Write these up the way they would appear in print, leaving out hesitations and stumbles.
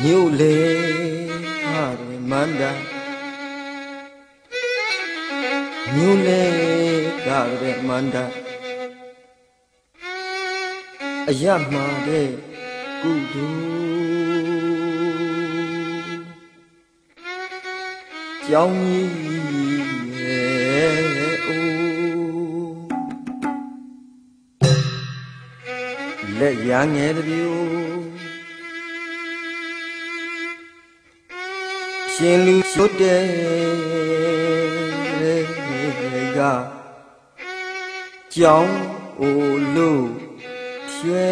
မြို့လေဟာရမန္တာမြို့လေကာရမန္တာအယမှာတဲ့ကုသိုလ်ကြောင်းကြီးရဲ့အိုးလက်ရငယ်တပြိုရှင်လူရွတ်တဲ့ကကြောင်းအိုလို့ဖြဲ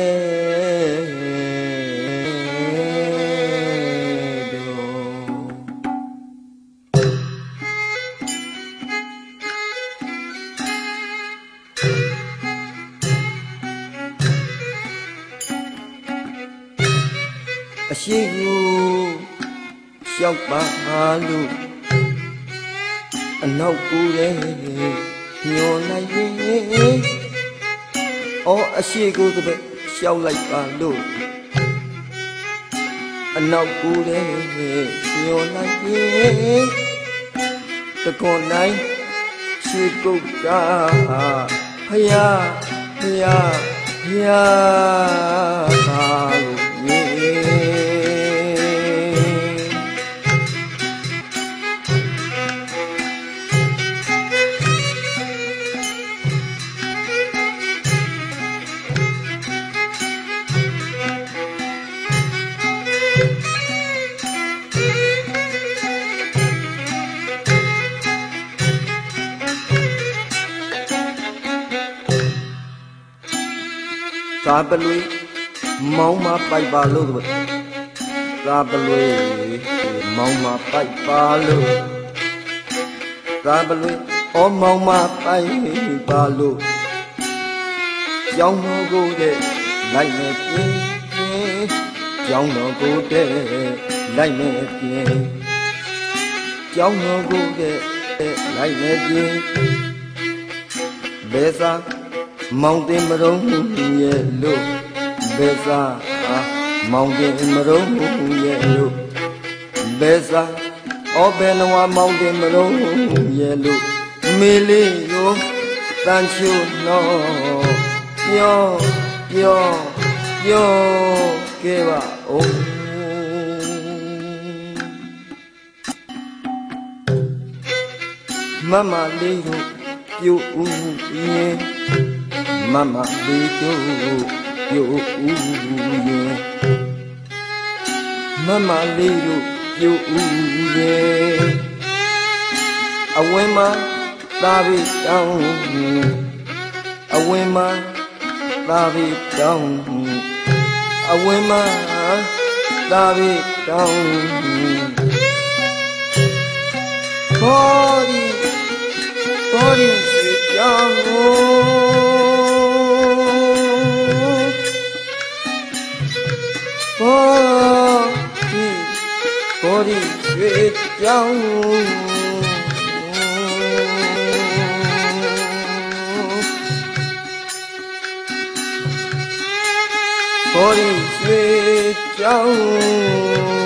အရှိကိုလျှောက်ပါလို့အနောက်ကိုယ်ရဲ့ညော်လိုက်ရင်အော်အရှိကိုတစ်ပတ်လျှောက်လိုက်ပါလို့အနောက်ကိုယ်ရဲ့ညော်လိုက်ရင်တကွန်နိုင်ချေကုတ်တာဖယားဖယားဖယားဟာလို့သာပလွေမောင်းမပိုက်ပါလို့သာပလွေမောင်းမပိုက်ပါလို့သာပလွေအော်မောင်းမပိုက်ပါလို့ကြောင်းတော်ကိုတဲ့လိုက်နေပြင်းကြောင်းတော်ကိုတဲ့လိုက်နေပြင်းကြောင်းတော်ကိုတဲ့လိုက်နေပြင်းဘယ်သာမောင်တင်မရုံးရဲ့လို့ဘယ်စာမောင်တင်မရုံးရဲ့လို့ဘယ်စာအော်ဘယ်နဝမောင်တင်မရုံးရဲ့လို့မေလေးရောတန်ချိုနော်ပြောပြောပြောခဲ့ပါဦးမမလေးတို့ပြူဦးရင်မမလေးတို့ပြိုဦးရဲ့မမလေးတို့ပြိုဦးရဲ့အဝင်းမှာသာပြီတောင်းအဝင်းမှာသာပြီတောင်းအဝင်းမှာသာပြီတောင်းဘောဒီကြောင်းဘောဒီရွှေကြောင်းဘောဒီရွှေကြောင်း